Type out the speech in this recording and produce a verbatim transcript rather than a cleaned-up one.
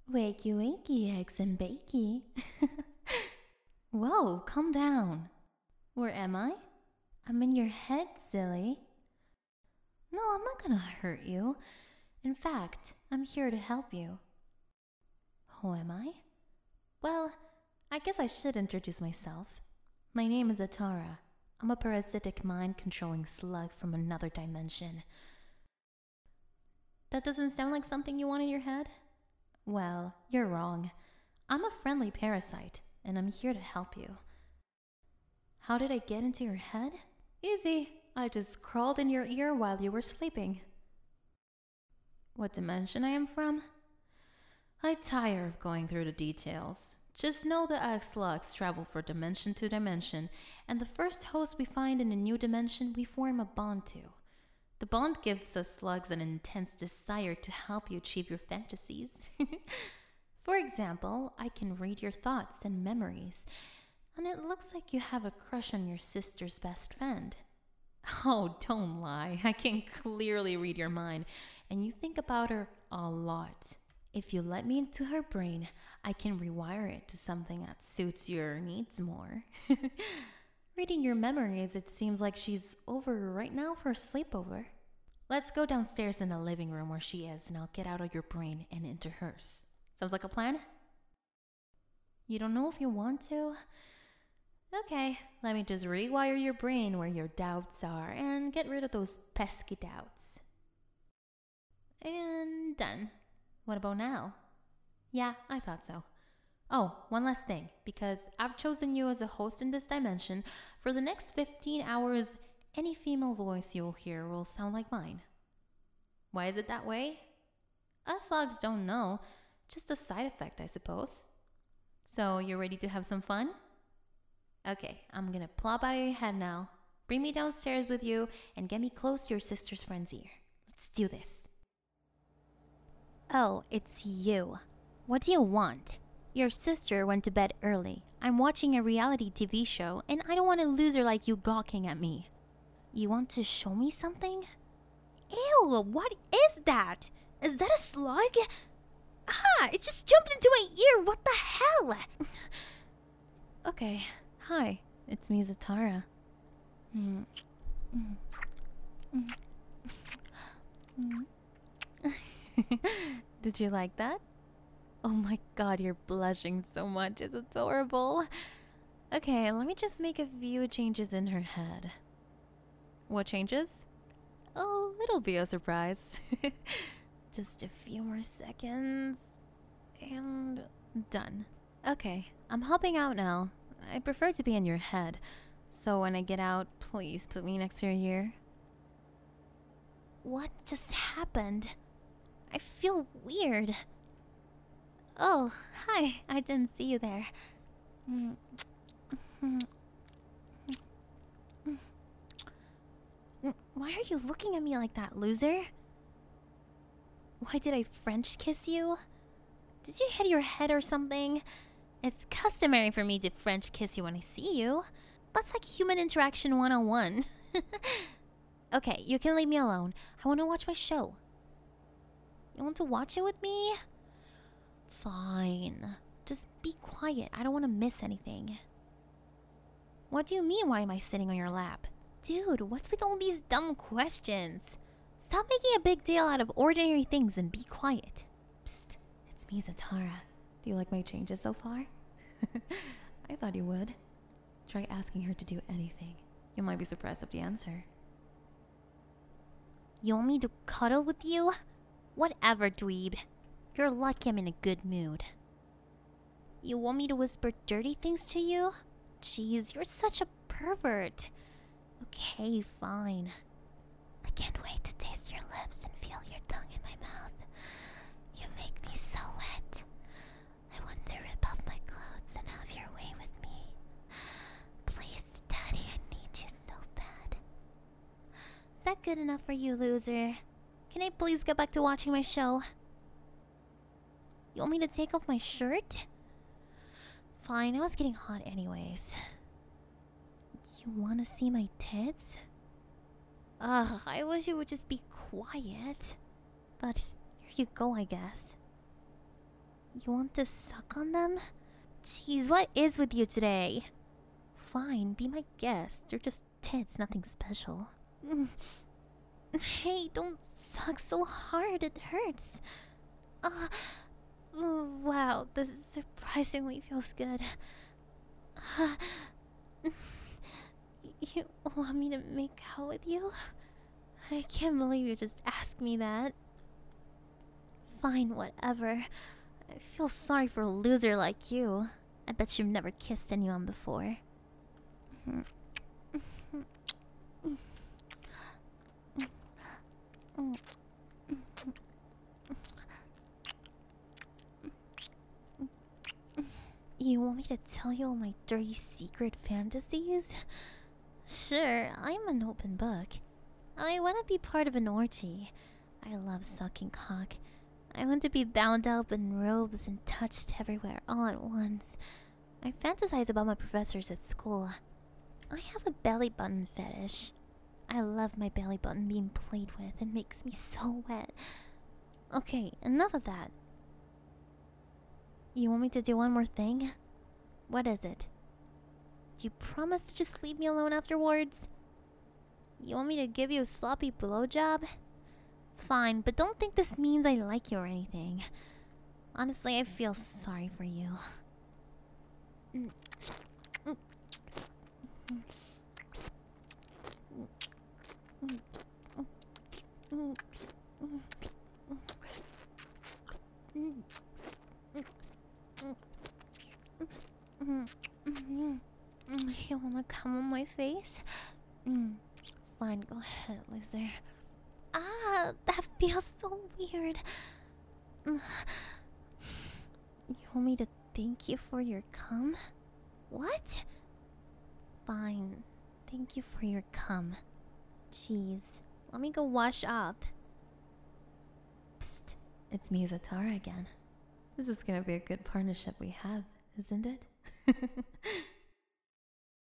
Wakey, wakey, eggs and bakey. Whoa, calm down. Where am I? I'm in your head, silly. No, I'm not gonna hurt you. In fact, I'm here to help you. Who am I? Well, I guess I should introduce myself. My name is Atara. I'm a parasitic mind-controlling slug from another dimension. That doesn't sound like something you want in your head? Well, you're wrong. I'm a friendly parasite, and I'm here to help you. How did I get into your head? Easy. I just crawled in your ear while you were sleeping. What dimension I am from? I tire of going through the details. Just know that us slugs travel from dimension to dimension, and the first host we find in a new dimension we form a bond to. The bond gives us slugs an intense desire to help you achieve your fantasies. For example, I can read your thoughts and memories, and it looks like you have a crush on your sister's best friend. Oh, don't lie. I can clearly read your mind, and you think about her a lot. If you let me into her brain, I can rewire it to something that suits your needs more. Reading your memories, it seems like she's over right now for a sleepover. Let's go downstairs in the living room where she is, and I'll get out of your brain and into hers. Sounds like a plan? You don't know if you want to? Okay, let me just rewire your brain where your doubts are and get rid of those pesky doubts. And done. What about now? Yeah, I thought so. Oh, one last thing, because I've chosen you as a host in this dimension, for the next fifteen hours, any female voice you'll hear will sound like mine. Why is it that way? Us logs don't know, just a side effect, I suppose. So, you're ready to have some fun? Okay, I'm gonna plop out of your head now. Bring me downstairs with you and get me close to your sister's friend's ear. Let's do this. Oh, it's you. What do you want? Your sister went to bed early. I'm watching a reality T V show, and I don't want a loser like you gawking at me. You want to show me something? Ew, what is that? Is that a slug? Ah, it just jumped into my ear. What the hell? Okay, hi. It's me, Zatara. Mm. Mm. Mm. Mm. Did you like that? Oh my god, you're blushing so much. It's adorable. Okay, let me just make a few changes in her head. What changes? Oh, it'll be a surprise. Just a few more seconds. And done. Okay, I'm hopping out now. I prefer to be in your head. So when I get out, please put me next to your ear. What just happened? I feel weird. Oh, hi. I didn't see you there. Why are you looking at me like that, loser? Why did I French kiss you? Did you hit your head or something? It's customary for me to French kiss you when I see you. That's like human interaction one oh one. Okay, you can leave me alone. I want to watch my show. You want to watch it with me? Fine. Just be quiet. I don't want to miss anything. What do you mean, why am I sitting on your lap? Dude, what's with all these dumb questions? Stop making a big deal out of ordinary things and be quiet. Psst, it's me, Zatara. Do you like my changes so far? I thought you would. Try asking her to do anything. You might be surprised at the answer. You want me to cuddle with you? Whatever, dweeb. You're lucky I'm in a good mood. You want me to whisper dirty things to you? Jeez, you're such a pervert. Okay, fine. I can't wait to taste your lips and feel your tongue in my mouth. You make me so wet. I want to rip off my clothes and have your way with me. Please, Daddy, I need you so bad. Is that good enough for you, loser? Can I please get back to watching my show? You want me to take off my shirt? Fine, it was getting hot anyways. You want to see my tits? Ugh, I wish you would just be quiet. But here you go, I guess. You want to suck on them? Jeez, what is with you today? Fine, be my guest. They're just tits, nothing special. Hey, don't suck so hard, it hurts. Uh, wow, this surprisingly feels good. Uh, you want me to make out with you? I can't believe you just asked me that. Fine, whatever. I feel sorry for a loser like you. I bet you've never kissed anyone before. You want me to tell you all my dirty secret fantasies? Sure, I'm an open book. I want to be part of an orgy. I love sucking cock. I want to be bound up in robes and touched everywhere all at once. I fantasize about my professors at school. I have a belly button fetish. I love my belly button being played with. It makes me so wet. Okay, enough of that. You want me to do one more thing? What is it? Do you promise to just leave me alone afterwards? You want me to give you a sloppy blowjob? Fine, but don't think this means I like you or anything. Honestly, I feel sorry for you. You wanna come on my face? Fine, go ahead, loser. Ah, that feels so weird. You want me to thank you for your cum? What? Fine. Thank you for your cum. Jeez. Let me go wash up. Psst. It's me, Zatara, again. This is gonna be a good partnership we have, isn't it?